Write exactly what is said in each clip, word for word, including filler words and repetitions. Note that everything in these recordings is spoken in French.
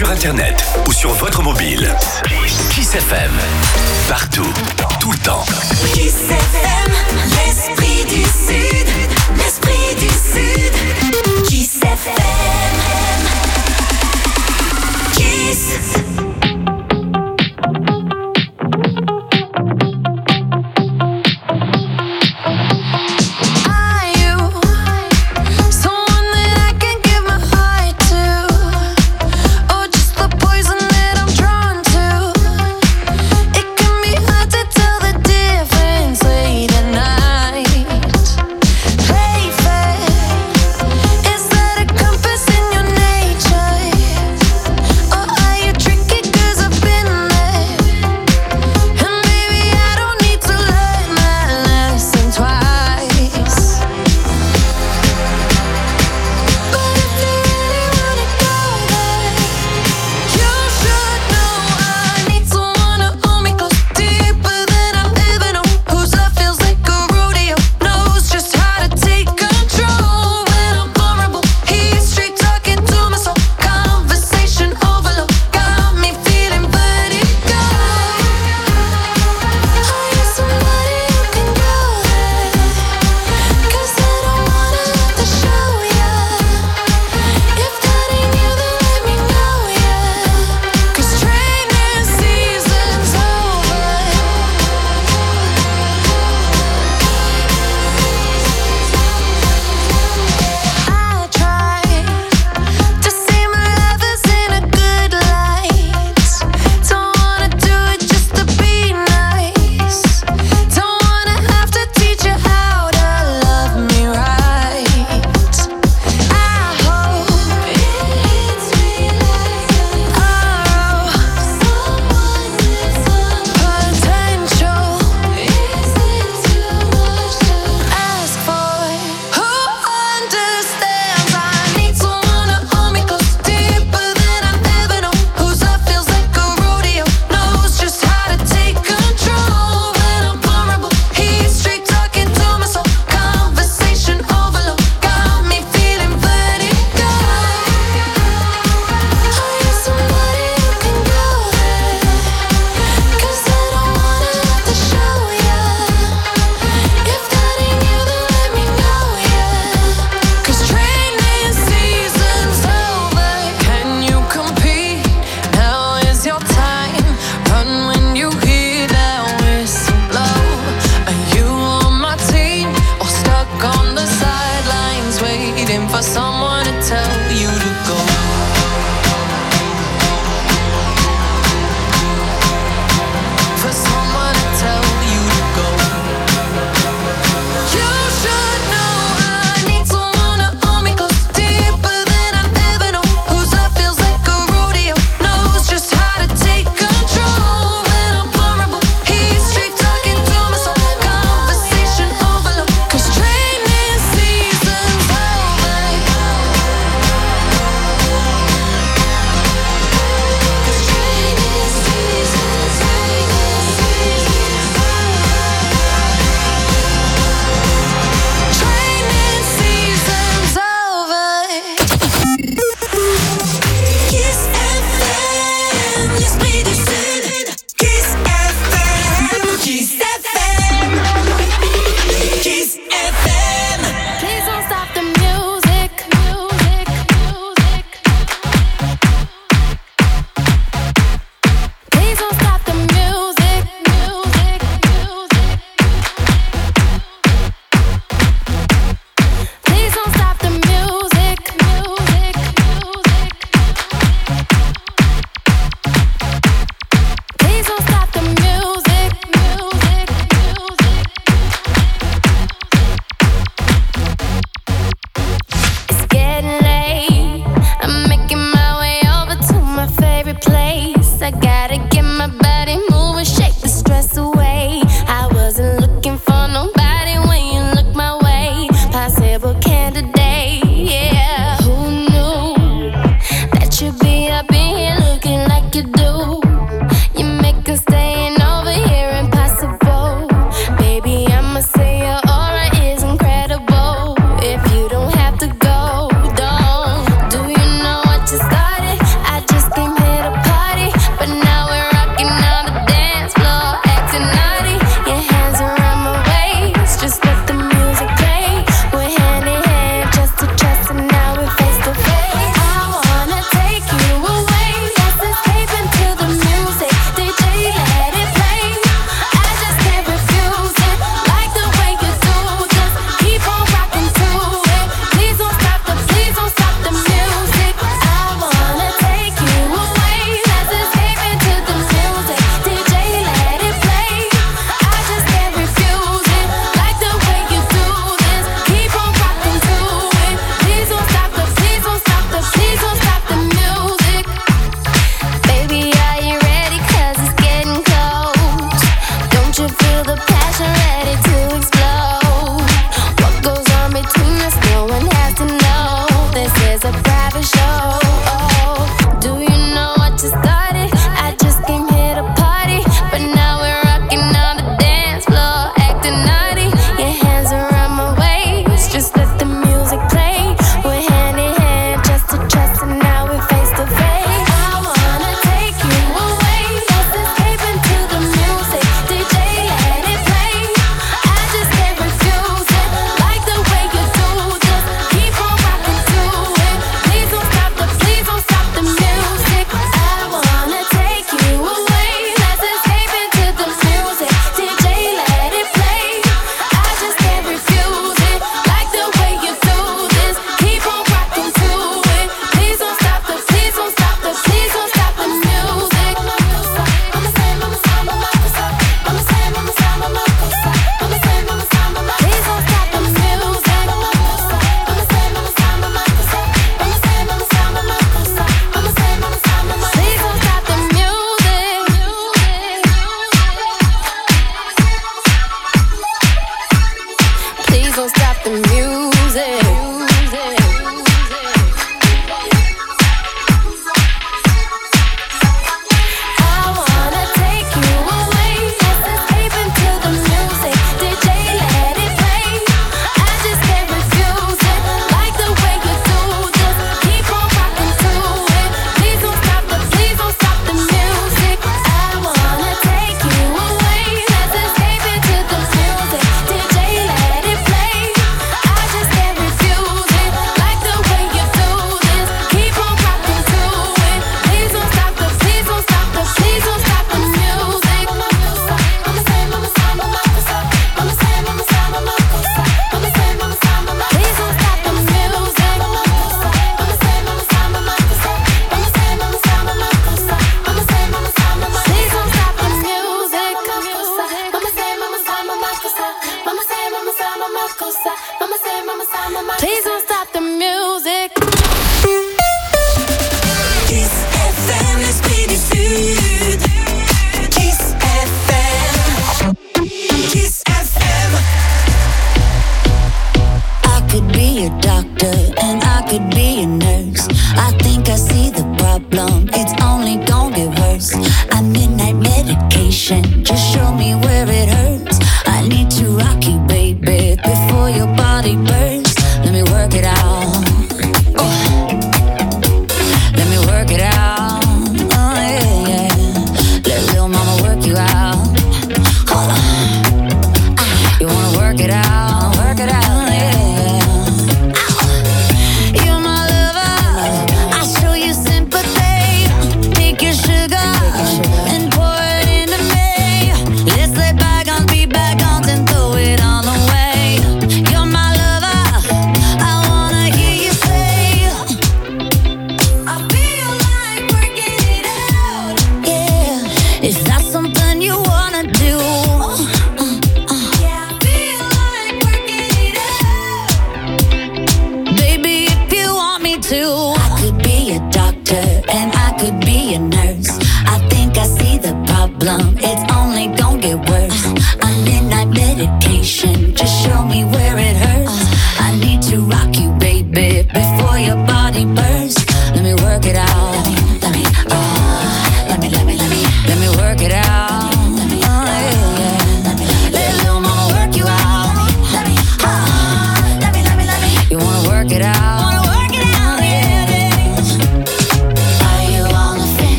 sur internet ou sur votre mobile. Kiss F M. Partout, tout le temps. Kiss F M, l'esprit du Sud, l'esprit du Sud. Kiss F M. Kiss.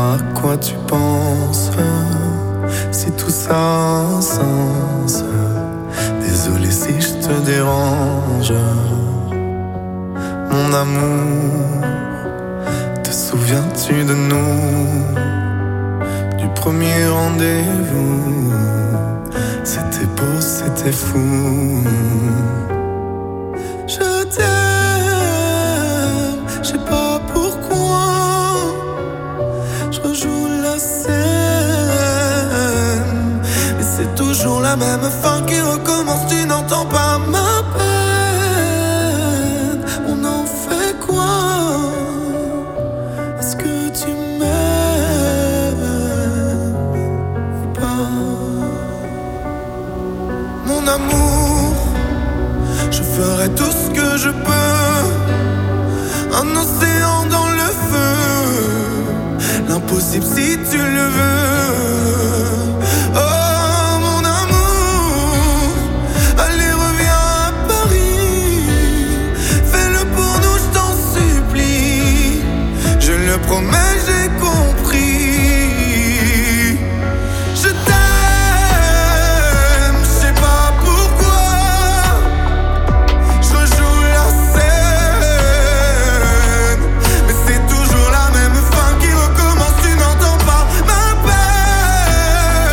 à quoi tu penses, si tout ça a un sens. Désolé si je te dérange. Mon amour, te souviens-tu de nous, du premier rendez-vous? C'était beau, c'était fou. Je t'aime, je sais pas pourquoi. Je rejoue la scène, mais c'est toujours la même fin qui recommence. Tu n'entends pas ma peine. On en fait quoi? Est-ce que tu m'aimes ou pas? Mon amour, je ferai tout ce que je peux. Un océan dans le feu, l'impossible si tu le veux. Oh mon amour, allez reviens à Paris. Fais-le pour nous, je t'en supplie. Je le promets, j'ai compris. Je t'aime, je sais pas pourquoi. Je rejoue la scène, mais c'est toujours la même fin qui recommence. Tu n'entends pas ma peine.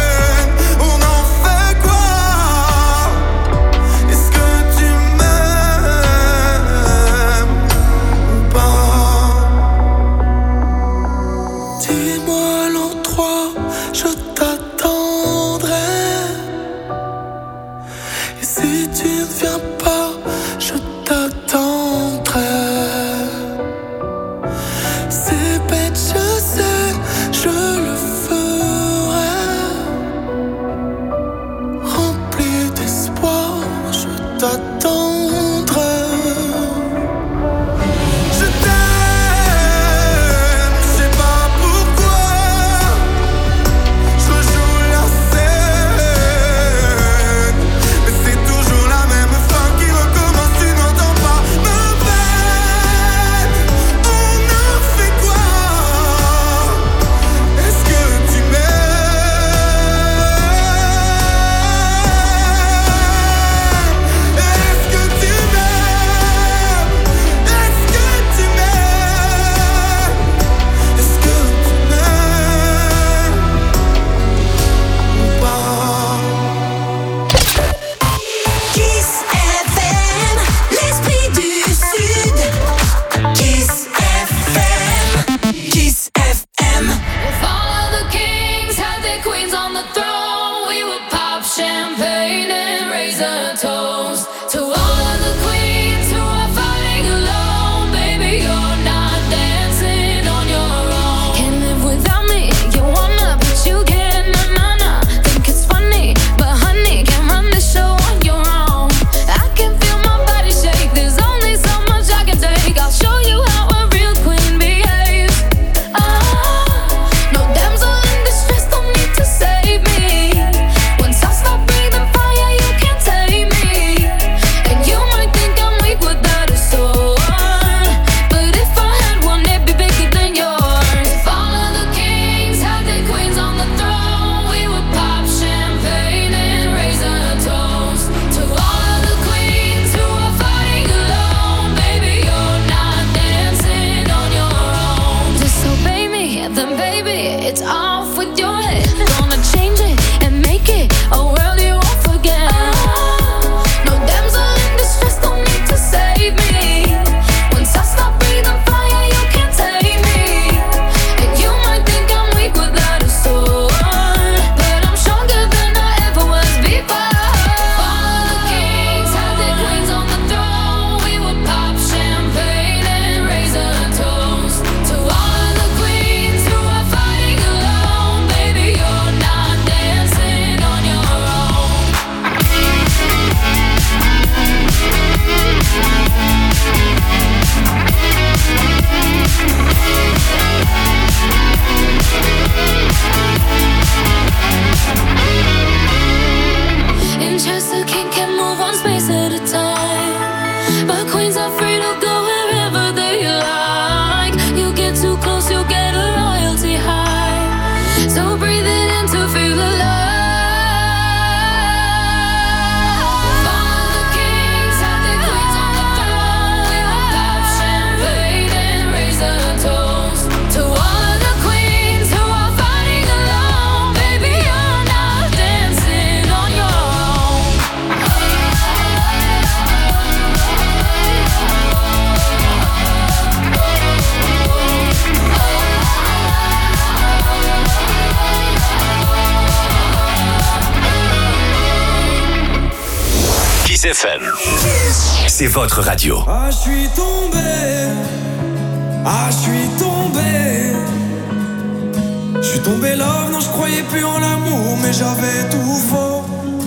F M. C'est votre radio. Ah, je suis tombé. Ah, je suis tombé. Je suis tombé love, non, je croyais plus en l'amour, mais j'avais tout faux.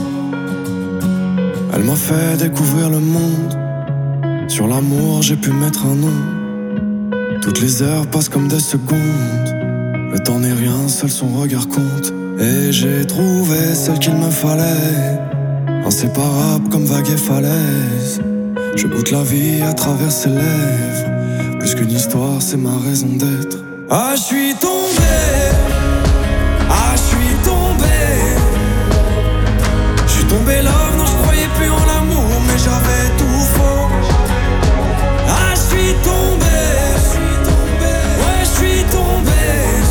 Elle m'a fait découvrir le monde. Sur l'amour, j'ai pu mettre un nom. Toutes les heures passent comme des secondes. Le temps n'est rien, seul son regard compte. Et j'ai trouvé celle qu'il me fallait. Inséparable comme vague et falaise. Je goûte la vie à travers ses lèvres. Plus qu'une histoire, c'est ma raison d'être. Ah, je suis tombé. Ah, je suis tombé. Je suis tombé love, non, je croyais plus en l'amour, mais j'avais tout faux. Ah, je suis tombé. Ouais, je suis tombé.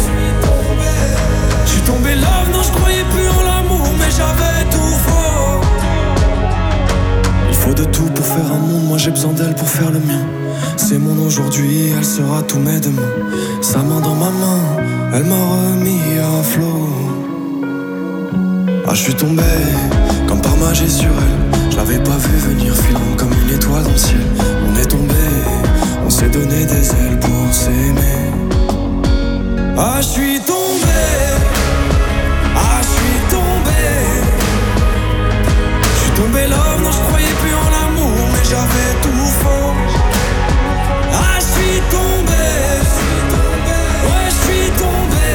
Je suis tombé love, non, je croyais plus en l'amour, mais j'avais tout faux. Il faut de tout pour faire un monde, moi j'ai besoin d'elle pour faire le mien. C'est mon aujourd'hui, elle sera tous mes demain. Sa main dans ma main, elle m'a remis à flot. Ah, je suis tombé, comme par magie sur elle. Je l'avais pas vu venir, filant comme une étoile dans le ciel. On est tombé, on s'est donné des ailes pour s'aimer. Ah, je suis tombé. Ah, je suis tombé. Je suis tombé love, non, je croyais plus en l'amour, mais j'avais tout faux. Ah, je suis tombé. Ouais, je suis tombé.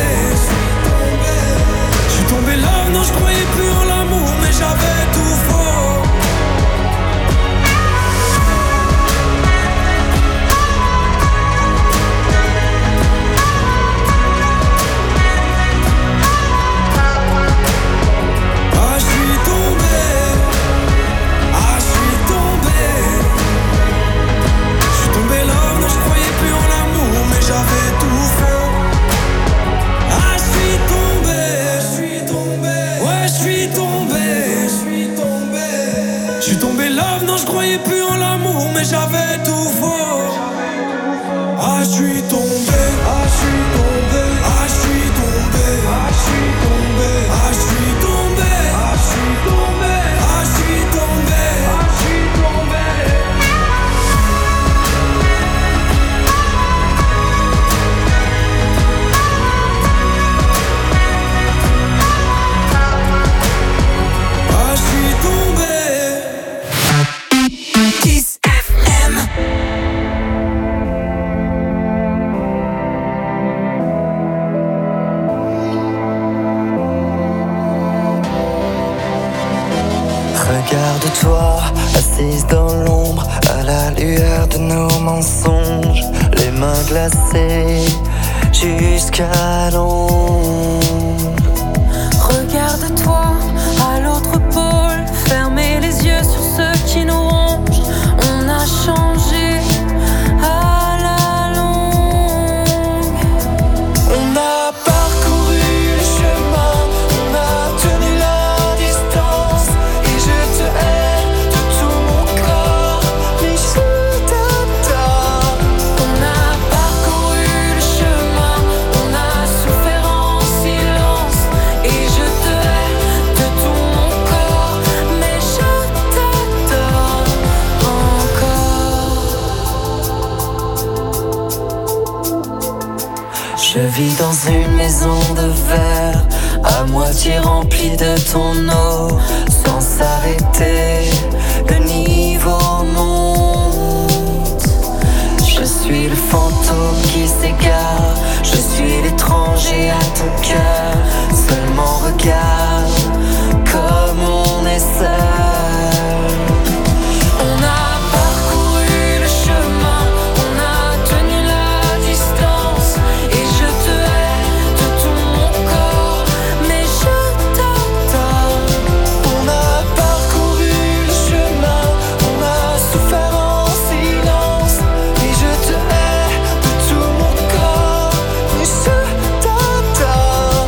Je suis tombé love, non, je croyais plus en l'amour, mais j'avais tout faux. J'avais tout faux. Ah, je suis tombé. Je suis tombé. Ouais, je suis tombé. Je suis tombé. Je suis tombé love, non, je croyais plus en l'amour, mais j'avais tout faux. Ah, je suis tombé. Ah, je suis tombé. Ah, je suis tombé. Ah, je suis tombé. Ah, je suis tombé. Ah, je suis tombé. Ah, je suis tombé. Ah, je suis tombé. Regarde-toi, assise dans l'ombre, à la lueur de nos mensonges, les mains glacées jusqu'à l'ombre. Regarde-toi, à l'autre pôle, fermez les yeux sur ce qui nous ronge. On a changé à la longue. On a parcouru le chemin, on a tenu la distance. Et je te hais de tout mon corps, mais je t'adore. On a parcouru le chemin, on a souffert en silence. Et je te hais de tout mon corps, mais je t'adore encore. Je vis dans une maison de verre, à moitié remplie de ton eau. Sans s'arrêter, le niveau monte. Je suis le fantôme qui s'égare, je suis l'étranger à ton cœur. Seulement regarde comme on est seul. On a parcouru le chemin, on a tenu la distance. Et je te hais de tout mon corps, mais je t'adore. On a parcouru le chemin, on a souffert en silence. Et je te hais de tout mon corps, mais je t'adore.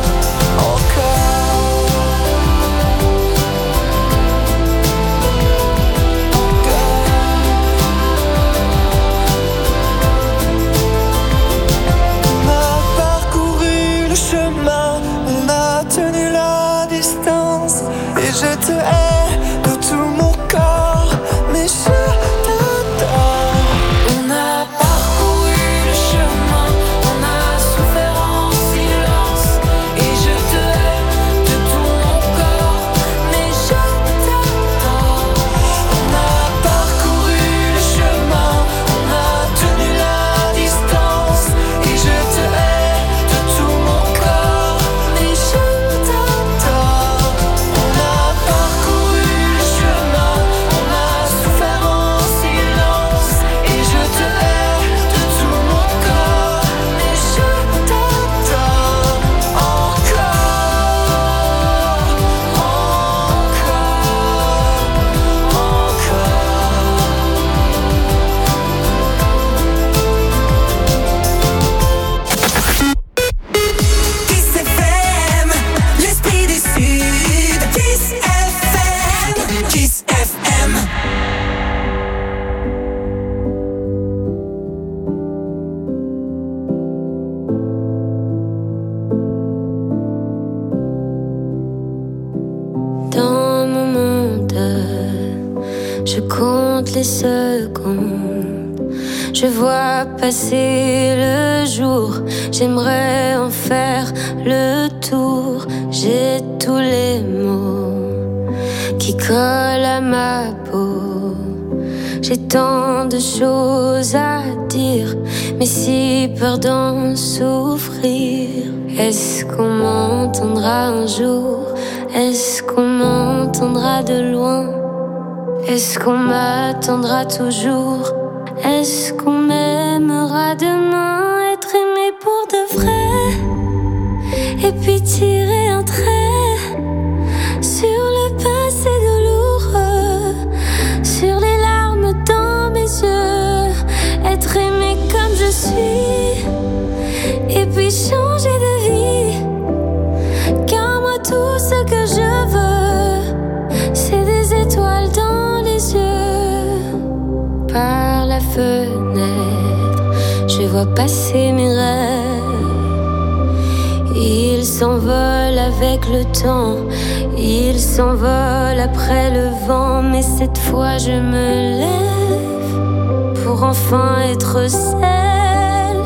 les secondes. Je vois passer le jour, j'aimerais en faire le tour. J'ai tous les mots qui collent à ma peau. J'ai tant de choses à dire, mais si peur d'en souffrir. Est-ce qu'on m'entendra un jour? Est-ce qu'on m'entendra de loin? Est-ce qu'on m'attendra toujours? Est-ce qu'on m'aimera demain? Être aimé pour de vrai, et puis tirer un trait sur le passé douloureux, sur les larmes dans mes yeux. Être aimé comme je suis, et puis changer de vie. Car moi tout ce que je veux, c'est des étoiles dans les yeux. Par la fenêtre, je vois passer mes rêves. Ils s'envolent avec le temps, ils s'envolent après le vent. Mais cette fois je me lève pour enfin être celle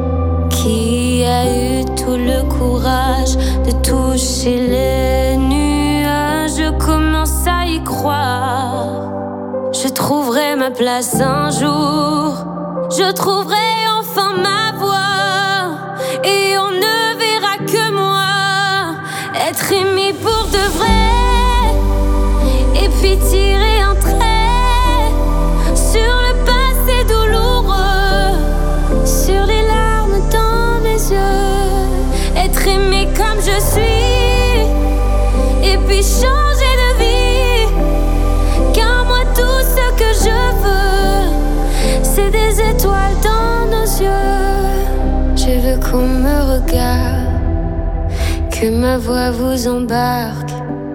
qui a eu tout le courage de toucher les nuages. Je commence à y croire. Je trouverai ma place un jour. Je trouverai enfin ma voix. Et on ne verra que moi. Être aimé pour de vrai. Et puis tirer un trait sur le passé douloureux, sur les larmes dans mes yeux. Être aimé comme je suis, et puis changer de vie. Car moi tout ce que je veux, c'est des étoiles dans nos yeux. Je veux qu'on me regarde, que ma voix vous embarque.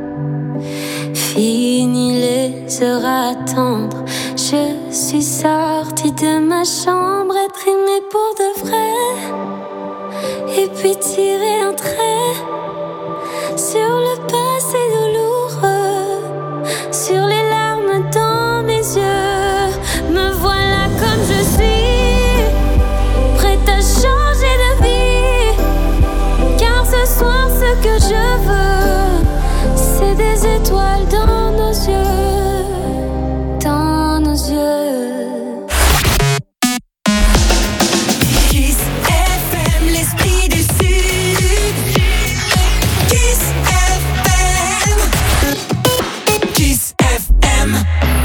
Fini les heures à attendre, je suis sortie de ma chambre. Être aimée pour de vrai, et puis tirer un trait sur le passé douloureux, sur les larmes dans mes yeux. Me voilà comme je suis, prête à changer de vie. Car ce soir ce que je veux, c'est des étoiles dans nos yeux, dans nos yeux. Kiss F M, l'esprit du Sud. Kiss F M. Kiss F M.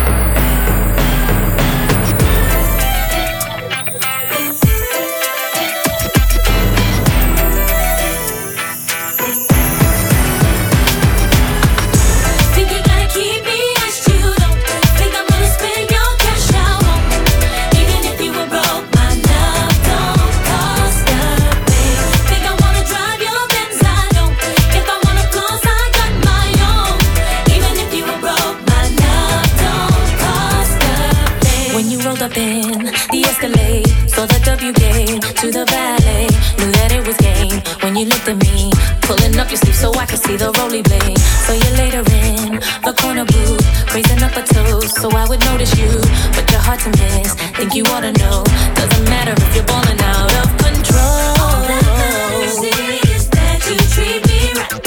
Think you gotta keep me as you don't think I'm gonna spend your cash out on me. Even if you were broke, my love don't cost a thing. Think I wanna drive your Benz, I don't. If I wanna close, I got my own. Even if you were broke, my love don't cost a thing. When you rolled up in the Escalade, saw the W gate to the valet, knew that it was game. When you looked at me, pulling up your sleeve so I could see the rolly blade. So you later in the corner booth, raising up a toast so I would notice you. But your heart's a mess, think you ought to know. Doesn't matter if you're balling out of control. All that matters is that you treat me right.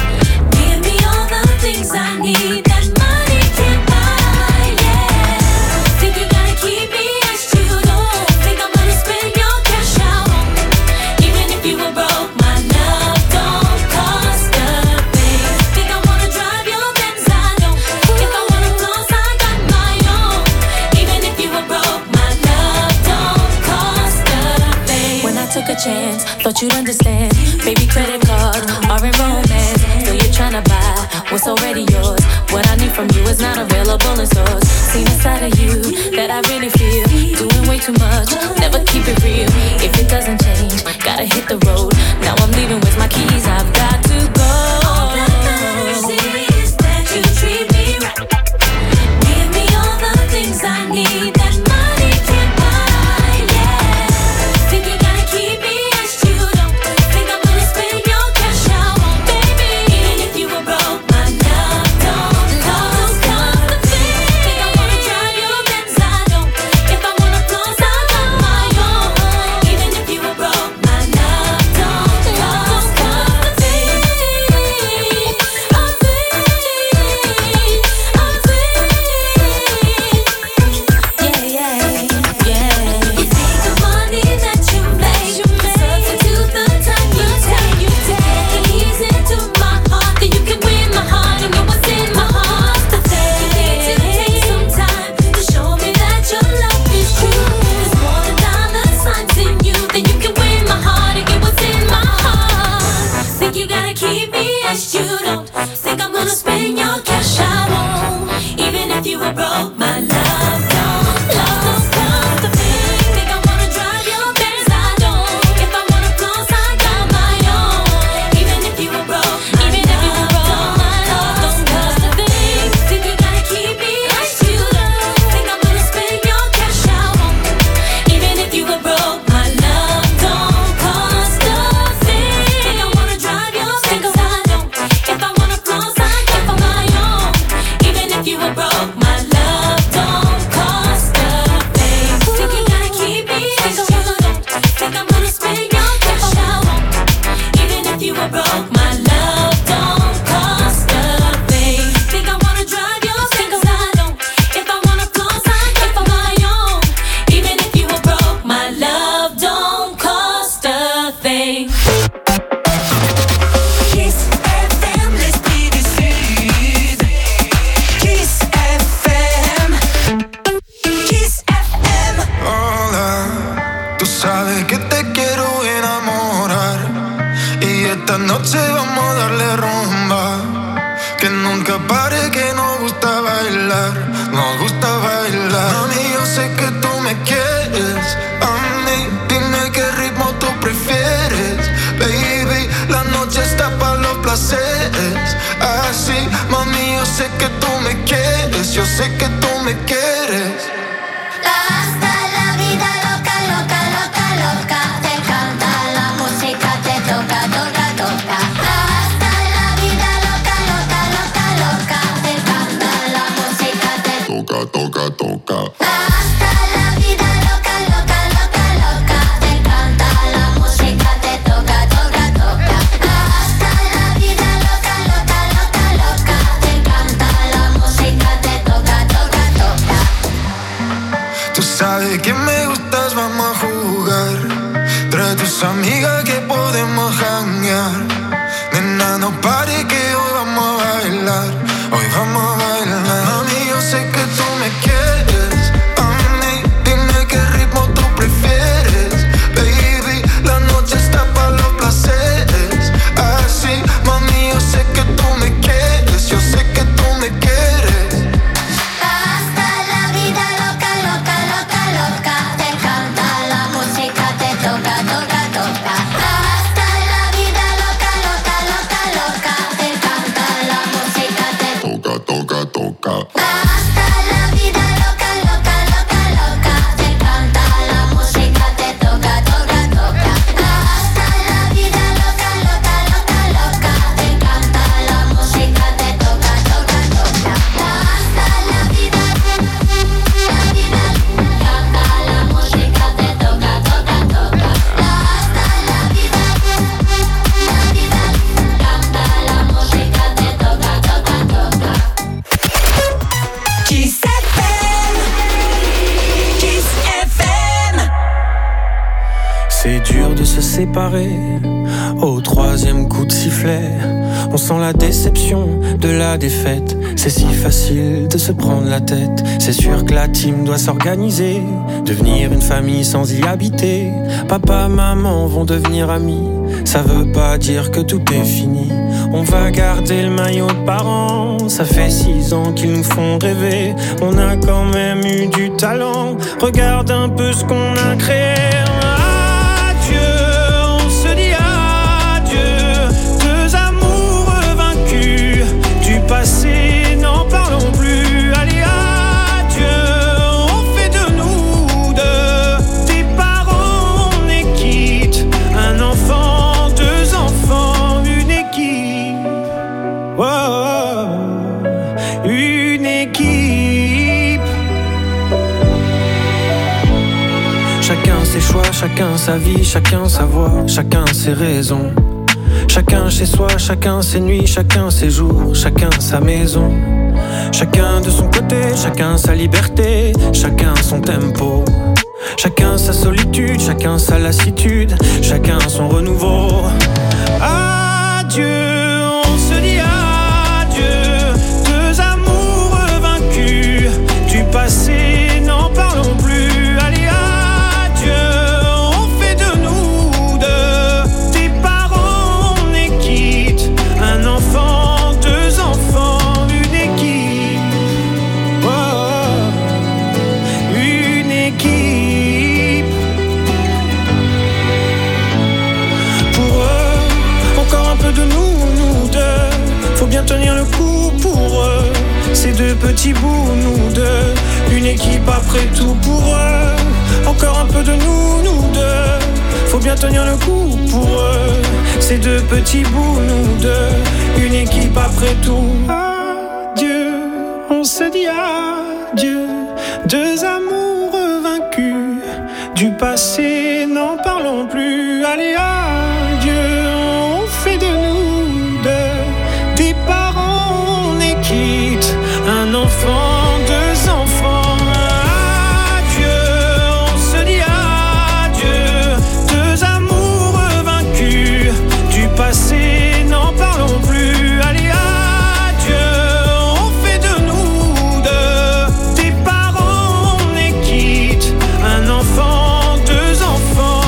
Give me all the things I need that money can't buy, yeah. Think you gotta keep me as you don't think I'm gonna spend your cash out on me. Even if you were broke, my love don't cost a thing. Think I wanna drive your Benz, I don't. If I wanna close, I got my own. Even if you were broke, my love don't cost a thing. When I took a chance, thought you'd understand. Baby, credit cards are in romance. Though you're tryna buy what's already yours. What I need from you is not available in stores. Seen a side of you that I really feel. Doing way too much, never keep it real. If it doesn't change, gotta hit the road. Now I'm leaving with my keys, I've got to go. All that matters is that you treat me right. Give me all the things I need that money can't buy, yeah. Think you gotta keep me as you don't think I'm gonna spend your cash out on me. Baby, even if you were broke, my love don't cost a thing. Think I wanna drive your Benz, sabes que te quiero enamorar y esta noche vamos a darle rumba. Que nunca pare, que nos gusta bailar, nos gusta bailar. Mami, yo sé que tú me quieres a mí, dime qué ritmo tú prefieres. Baby, la noche está para los placeres. Así, mami, yo sé que tú me quieres, yo sé que tú me quieres. Hasta la vida loca, loca, loca, loca. Te canta la música, te toca, toca, toca. Hasta la vida loca, loca, loca, loca. Te canta la música, te toca, toca, toca. Hasta la vida loca, loca, loca, loca. Te canta la música, te toca, toca, toca. Hasta la vida loca, loca, loca, loca. Te canta la música, te toca, toca, toca. Tú sabes que me gustas, vamos a jugar. Trae tus amigas que podemos janguear. Nena, no pare que hoy vamos a bailar. Hoy vamos a bailar. Mami, yo sé que tú me quieres a mí, dime qué ritmo tú prefieres. Baby, la noche está para los placeres. Así, mami, yo sé que tú me quieres, yo sé que tú me quieres. Hasta la vida loca, loca, loca, loca. Te canta la música, te toca, toca, toca. Hasta la vida loca, loca, loca, loca. Te canta la música, te toca, toca, toca. Hasta la vida loca, loca, loca, loca. Te canta la música, te toca, toca, toca. Hasta la vida loca, loca, loca, loca. Te canta la música, te toca, toca, toca. Hasta la vida, la vida, canta la música, te toca, toca, toca. Hasta la vida, la vida, canta la música, te toca, toca, toca. Kiss F M, Kiss F M. C'est dur de se séparer au troisième coup de sifflet. On sent la déception de la défaite. C'est si facile de se prendre la tête. C'est sûr que la team doit s'organiser, devenir une famille sans y habiter. Papa, maman vont devenir amis. Ça veut pas dire que tout est fini. On va garder le maillot de parents. Ça fait six ans qu'ils nous font rêver. On a quand même eu du talent. Regarde un peu ce qu'on a créé. Adieu, on se dit adieu. Deux amours vaincus. Du passé, n'en parlons plus. Allez, adieu, on fait de nous deux des parents, on est quitte. Un enfant, deux enfants, une équipe. Oh, une équipe. Chacun ses choix, chacun sa vie, chacun sa voix, chacun ses raisons. Chacun chez soi, chacun ses nuits, chacun ses jours, chacun sa maison. Chacun de son côté, chacun sa liberté, chacun son tempo. Chacun sa solitude, chacun sa lassitude, chacun son renouveau. Adieu, on se dit adieu. Deux amours vaincus. Du passé, n'en parlons plus. Allez, adieu, on fait de nous deux des parents, on est quitte. Un enfant, deux enfants, une équipe. Oh, une équipe. Pour eux, encore un peu de nous, nous deux. Faut bien tenir le coup pour eux. Ces deux petits bouts, nous deux. Une équipe après tout pour eux. Encore un peu de nous, nous deux. Faut bien tenir le coup pour eux. Ces deux petits bouts, nous deux. Une équipe après tout. Adieu, on se dit adieu. Deux amours vaincus. Du passé, n'en parlons plus. Allez, adieu, on fait de nous deux des parents, on est quitte. Un enfant, deux enfants. Adieu, on se dit adieu. Deux amours vaincus. Du passé, n'en parlons plus. Allez, adieu, on fait de nous deux des parents, on est quitte. Un enfant, deux enfants.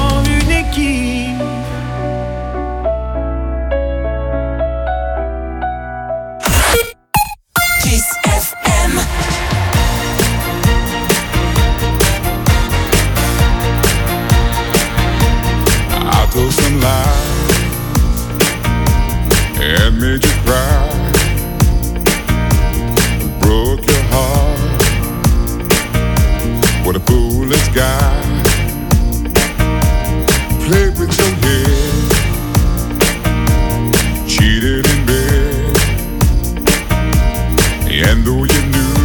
told some lies and made you cry, broke your heart. What a foolish guy. Played with your head, cheated in bed, and though you knew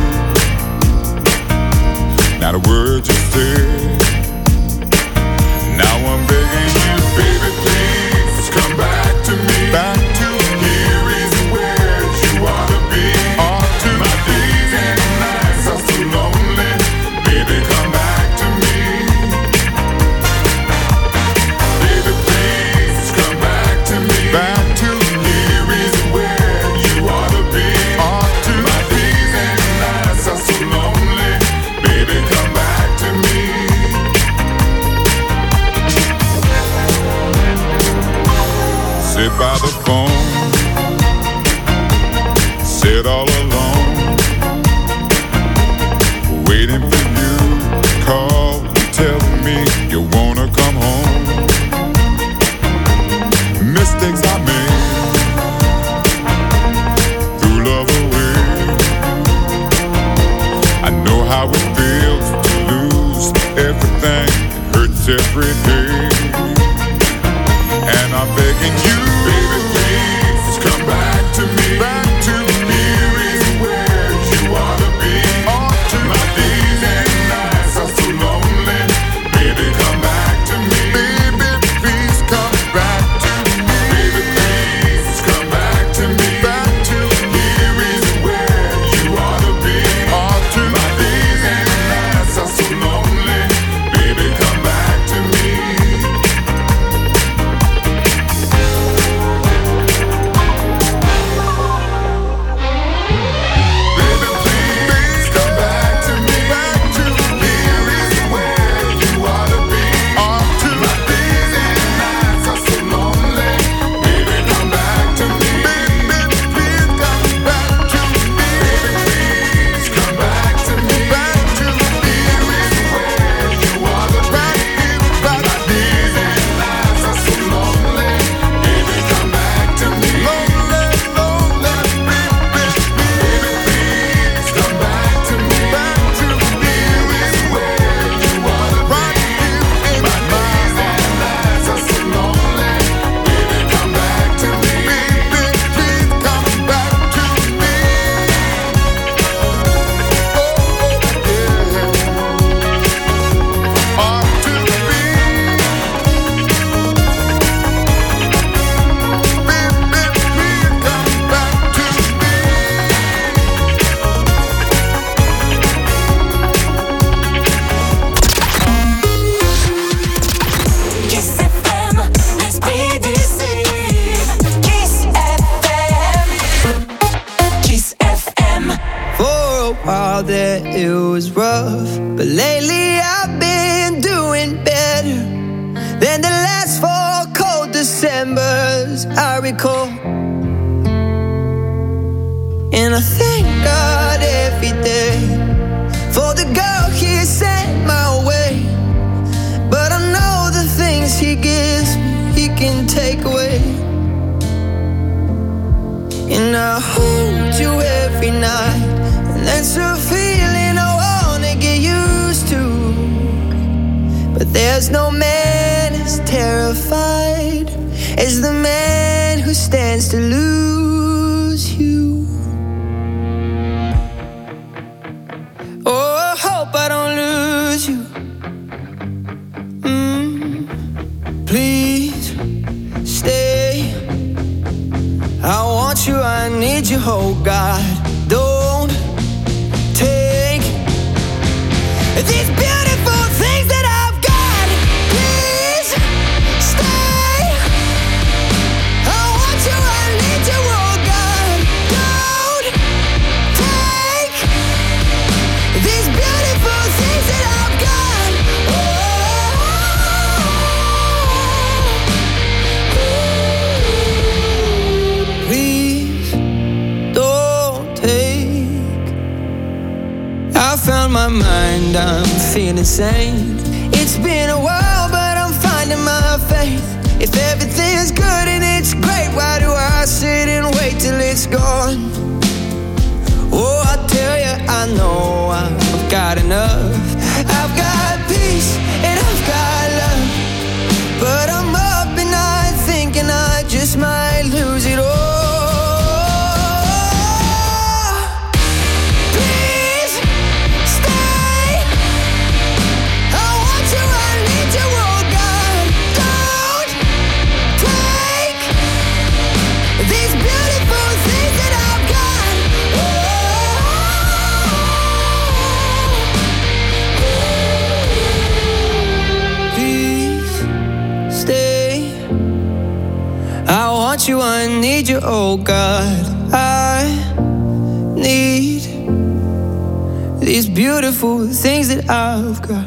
not a word you said, now I'm begging you, baby, please come back to me. Back to here is where you ought to be. Ought to. My days and nights are so lonely. Baby, come back to me. Baby, please come back to me. Back to here is where you ought to be. Ought to. My days and nights are so lonely. Baby, come back to me. Sit by the phone, sit all alone, waiting for you to call, telling me you wanna come home. Mistakes I made, threw love away. I know how it feels to lose everything, it hurts every day. And I'm begging you, baby, please come back to me. Back to here is where you ought to be. Ought to. My days and nights are so lonely. Baby, come back to me. Baby, please come back to me. Baby, please come back to me. Back to here is where you ought to be. Ought to. My days and nights are so lonely. Baby, come back to me. It's been a while, but I'm finding my faith. If want you, I need you, oh God. I need these beautiful things that I've got.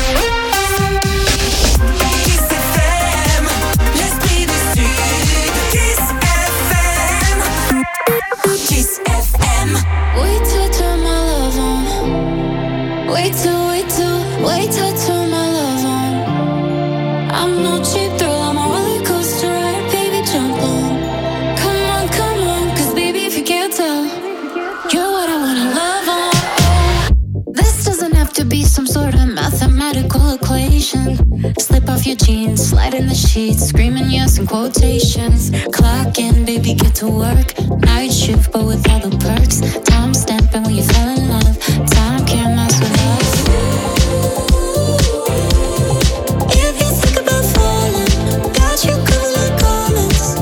Wait till I turn my love on. Wait till, wait till, wait till I turn my love on. I'm no cheap thrill, I'm a roller coaster ride, baby, jump on. Come on, come on, cause baby, if you can't tell, you're what I wanna love on. This doesn't have to be some sort of mathematical equation. Slip off your jeans, slide in the sheets, screaming yes in quotations. Clock in, baby, get to work. Night shift, but with all the perks. Time stamping when you fell in love. Time can't mess with us. If you think about falling, got you covered like garments.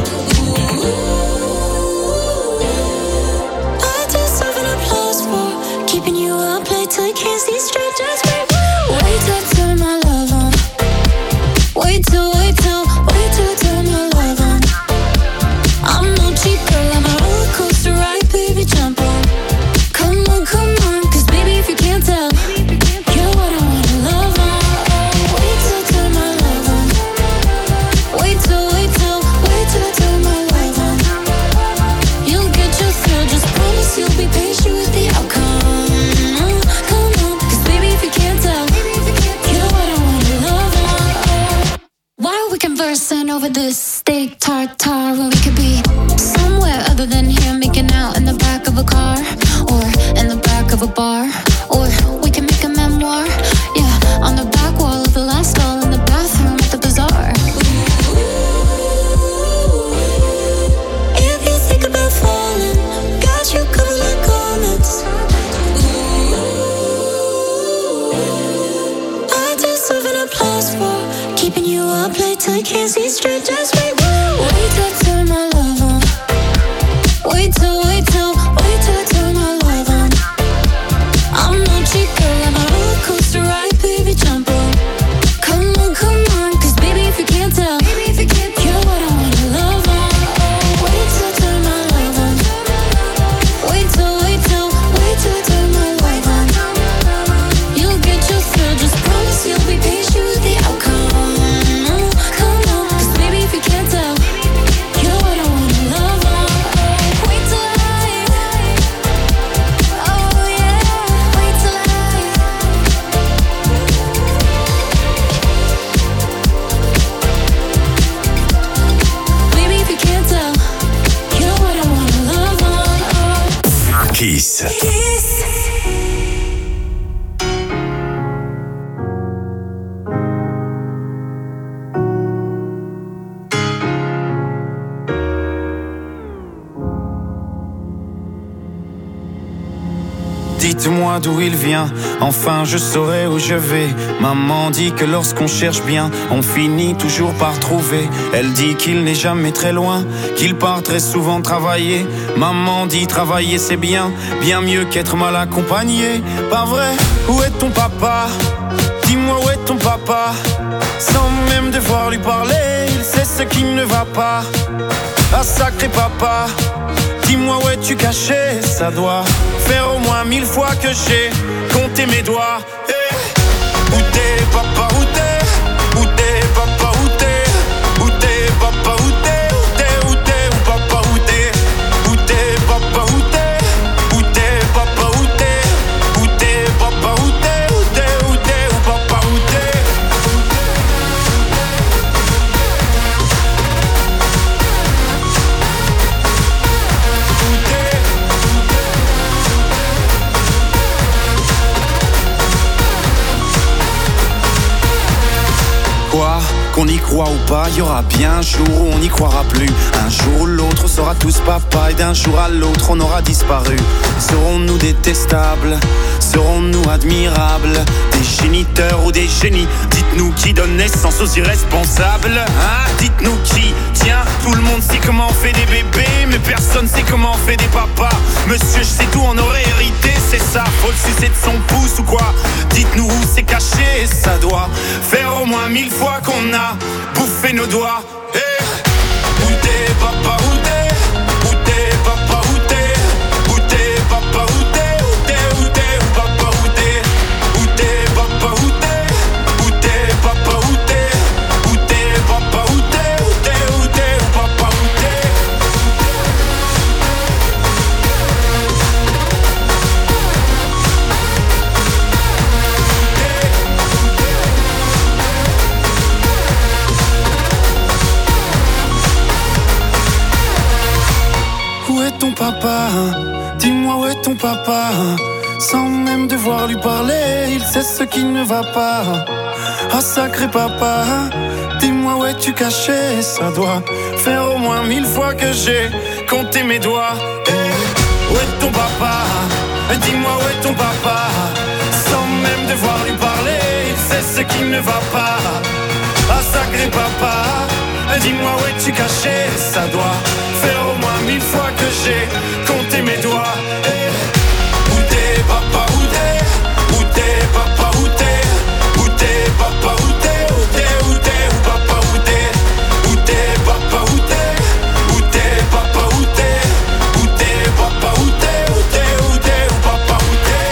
I deserve an applause for keeping you up late till you can't see straight. Just wait, wait till I turn my love on. Wait till, wait till, wait till I turn my love on. I'm no cheap girl, I'm a roller coaster ride, baby, jump on. Come on, come on, cause baby, if you can't tell, you're what I wanna love on. Wait till I turn my love on. Wait till, wait till, wait till I turn my love on. You'll get your thrill, just promise you'll be patient with the outcome. Come on, cause baby, if you can't tell, you're what I wanna love on. Why are we conversing over this steak tartare when we could be somewhere other than here, making out in the back of a car, or in the back of a bar, or we can make a memoir, yeah, on the back wall of the last stall in the bathroom at the bazaar. If you think about falling, got you covered like garments. I deserve an applause for keeping you up late till you can't see straight. Just wait, wait till I turn my love on. Wait till, wait till, wait till I turn my love on. I'm no cheap girl, I'm a roller coaster ride, baby, jump on. Come on, come on, cause baby, if you can't tell, you're what I wanna love on. Wait till I turn my love on. Wait till, wait till, wait till I turn my love on. You'll get your thrill, just promise you'll be patient with the outcome. Come on, cause baby, if you can't tell, you're what I wanna love on. Wait till I, oh yeah, wait till I. Baby, if you can't tell, you're what I wanna love on. Kiss. Dites-moi d'où il vient, enfin je saurai où je vais. Maman dit que lorsqu'on cherche bien, on finit toujours par trouver. Elle dit qu'il n'est jamais très loin, qu'il part très souvent travailler. Maman dit travailler c'est bien, bien mieux qu'être mal accompagné. Pas vrai? Où est ton papa? Dis-moi où est ton papa? Sans même devoir lui parler, il sait ce qui ne va pas. Ah sacré papa, dis-moi où es-tu caché? Ça doit faire au moins mille fois que j'ai compté mes doigts. Hey. Où t'es papa, où t'es? Où t'es papa, où t'es? Où t'es papa, où t'es? Où t'es, où t'es, où papa, où t'es? Où t'es papa, où t'es? Où t'es papa, où t'es? Où t'es papa, où t'es? Où t'es, où t'es, où papa, où t'es? Quoi? Qu'on y croit ou pas, il y aura bien un jour où on n'y croira plus. Un jour ou l'autre, on sera tous papa, et d'un jour à l'autre, on aura disparu. Serons-nous détestables? Serons-nous admirables? Des géniteurs ou des génies? Dites-nous qui donne naissance aux irresponsables, hein? Dites-nous qui? Tiens, tout le monde sait comment on fait des bébés, mais personne sait comment on fait des papas. Monsieur, je sais tout, on aurait hérité, c'est ça. Faut le sucer de son pouce ou quoi? Dites-nous où c'est caché, ça doit faire au moins mille fois qu'on a bouffé nos doigts. Hey. Où t'es pas? dis-moi où est ton papa. Sans même devoir lui parler, il sait ce qui ne va pas. Ah sacré papa, dis-moi où es-tu caché. Ça doit faire au moins mille fois que j'ai compté mes doigts. Hey, où est ton papa? Dis-moi où est ton papa. Sans même devoir lui parler, il sait ce qui ne va pas. Ah sacré papa, dis-moi où es-tu caché. Ça doit faire au moins mille fois que j'ai compté mes doigts. Hey, où t'es papa, où t'es? Où t'es papa, où t'es? Où t'es papa, où t'es? Où t'es, où t'es, où papa, où t'es? Où t'es papa, où t'es? Où t'es papa, où t'es? Où t'es papa, où t'es? Où t'es, où t'es, où papa, où t'es?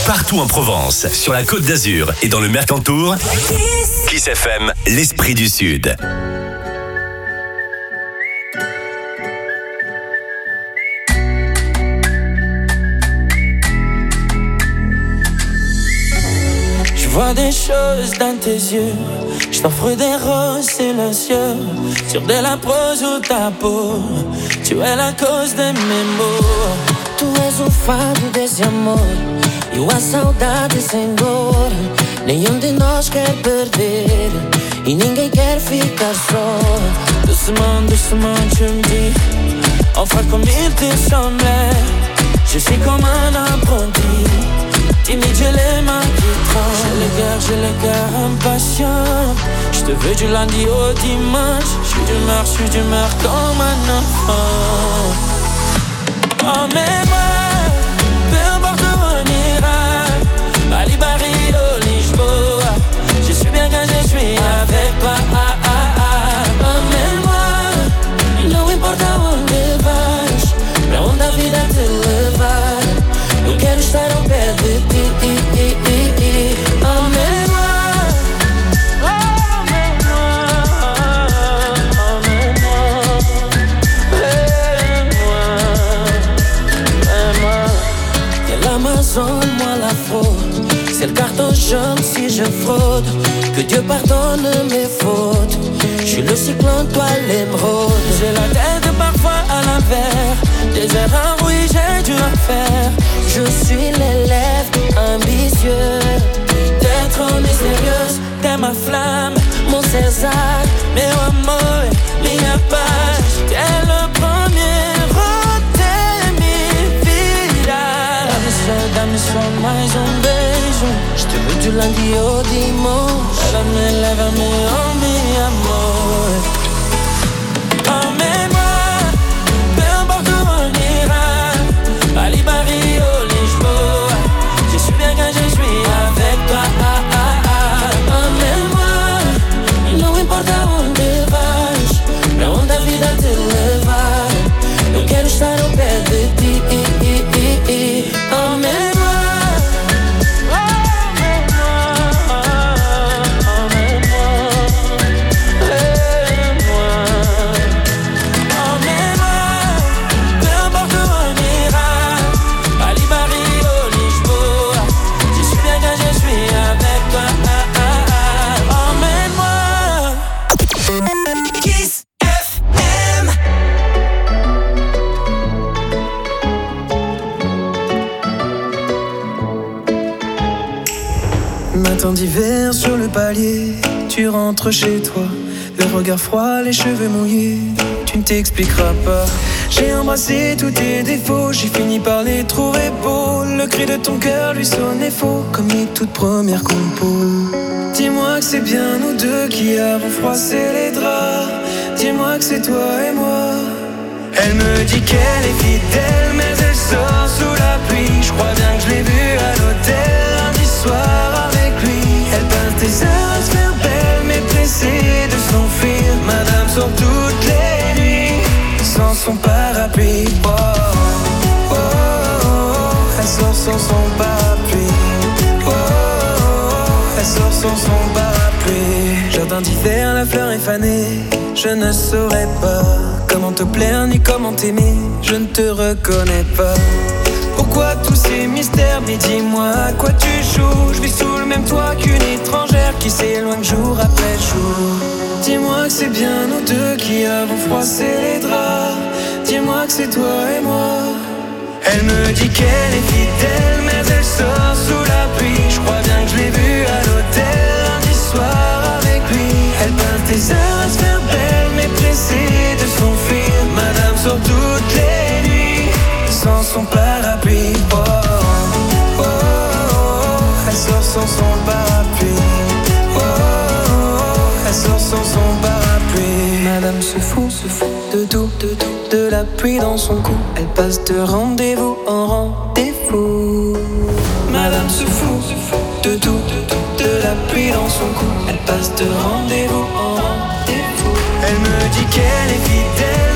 partout en Provence, sur la Côte d'Azur et dans le Mercantour. Kiss F M, l'esprit du Sud. Je vois des choses dans tes yeux, je t'offre des roses silencieux, sur de la prose ou ta peau, tu es la cause de mes maux. Tu és o fado desse amor e a saudade sem dor. Nenhum de nós quer perder e ninguém quer ficar só. Doucement, doucement tu me dis, enfin comme il te semblait. Je suis comme un apprenti, timide, j'ai les mains qui tremblent. J'ai le cœur, j'ai le cœur impatient. Je te veux du lundi au dimanche. Je suis d'humeur, je suis d'humeur comme un enfant. Emmène-moi, peu importe où on ira, Bali, Barilo, Lisboa. Je suis bien quand je suis avec toi. Ah, ah, ah. Emmène-moi, não importa onde vais, pra onde a vida te levar. Eu quero estar ao pé de ti. Emmène-moi. Moi la fraude, c'est le carton jaune si je fraude. Que Dieu pardonne mes fautes. Je suis le cyclone, toi l'émeraude. J'ai la tête parfois à l'envers, des erreurs, oui j'ai dû en faire. Je suis l'élève ambitieux, t'es trop mystérieuse, t'es ma flamme, mon César, meu amor, minha paz. T'es le premier, dá-me só mais um beijo. Je te veux du lundi au dimanche. Lève-me, lève-me, oh mi amor. Emmène-moi, peu importe où on ira, Bali, Barrio, Lisboa. Je suis bien quand je suis avec toi. Ah, ah, ah. Emmène-moi, não importa onde vais, pra onde a vida te levar. Eu quero estar ao pé de ti. Emmène-moi. Matin d'hiver sur le palier, tu rentres chez toi, le regard froid, les cheveux mouillés, tu ne t'expliqueras pas. J'ai embrassé tous tes défauts, j'ai fini par les trouver beaux. Le cri de ton cœur lui sonnait faux, comme les toutes premières compos. Dis-moi que c'est bien nous deux qui avons froissé les draps. Dis-moi que c'est toi et moi. Elle me dit qu'elle est fidèle, mais elle sort sous la pluie. Je crois bien que je l'ai vue à l'hôtel lundi soir avec lui. Elle passe des heures à se faire belle, mais pressée de s'enfuir. Madame sort toutes les nuits sans son parapluie. Oh, oh, oh, oh. Elle sort sans son parapluie. Oh, oh, oh. Elle sort sans son parapluie. Jardin d'hiver, la fleur est fanée. Je ne saurais pas comment te plaire ni comment t'aimer. Je ne te reconnais pas. Pourquoi tous ces mystères? Mais dis-moi à quoi tu joues. Je vis sous le même toit qu'une étrangère qui s'éloigne jour après jour. Dis-moi que c'est bien nous deux qui avons froissé les draps. Dis-moi que c'est toi et moi. Elle me dit qu'elle est fidèle, mais elle sort sous la pluie. Je crois bien que je l'ai vue à l'hôtel lundi soir avec lui. Elle passe des heures à se faire belle, mais pressée de s'enfuir. Madame sort toutes les nuits sans son parapluie. Oh, oh, oh, oh. Elle sort sans son parapluie. Oh, oh, oh. Elle sort sans son parapluie. Madame se fout, se fout de tout, de tout, de la pluie dans son cou. Elle passe de rendez-vous en rendez-vous. Madame se fout, se fout de tout, de tout, de la pluie dans son cou. Elle passe de rendez-vous en rendez-vous. Elle me dit qu'elle est fidèle,